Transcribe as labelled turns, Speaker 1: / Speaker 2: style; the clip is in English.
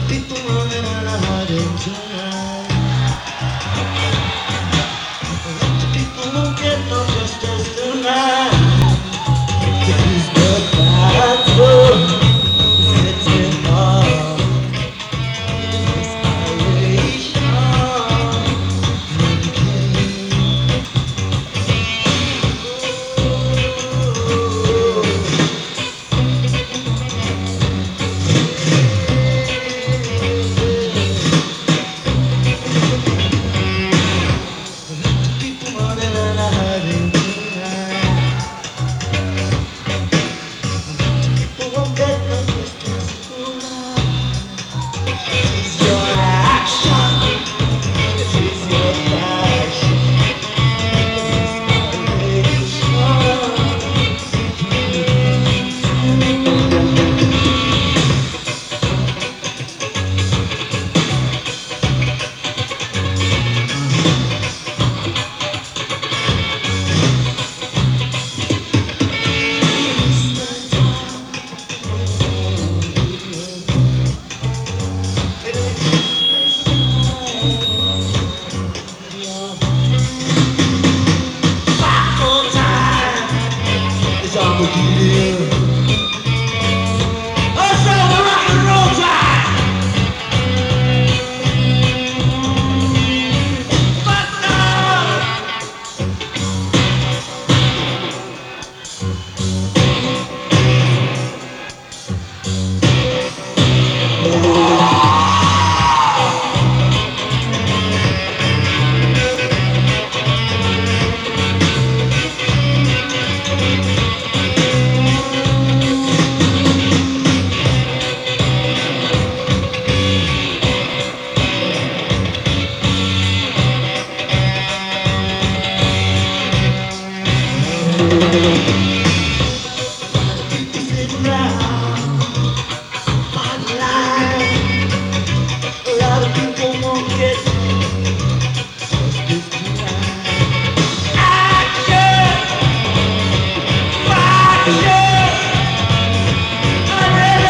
Speaker 1: People running out of hiding tonight. People won't get no justice tonight. It's the battle. It's in all isolation. People running out of hiding tonight. People won't get no justice tonight. It's your action. It's your passion.